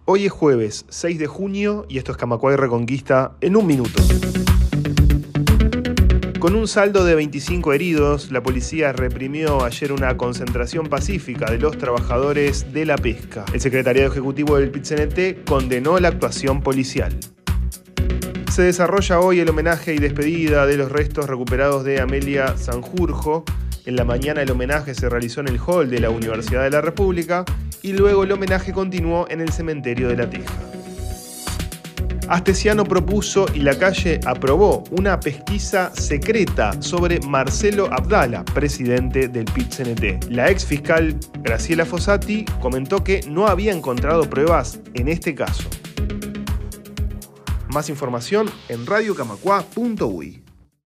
Hoy es jueves 6 de junio y esto es Camacuay Reconquista en un minuto. Con un saldo de 25 heridos, la policía reprimió ayer una concentración pacífica de los trabajadores de la pesca. El secretariado ejecutivo del PIT-CNT condenó la actuación policial. Se desarrolla hoy el homenaje y despedida de los restos recuperados de Amelia Sanjurjo. En la mañana el homenaje se realizó en el hall de la Universidad de la República y luego el homenaje continuó en el cementerio de La Teja. Astesiano propuso y Lacalle aprobó una pesquisa secreta sobre Marcelo Abdala, presidente del PIT-CNT. La ex fiscal Graciela Fossati comentó que no había encontrado pruebas en este caso. Más información en radiocamacua.uy.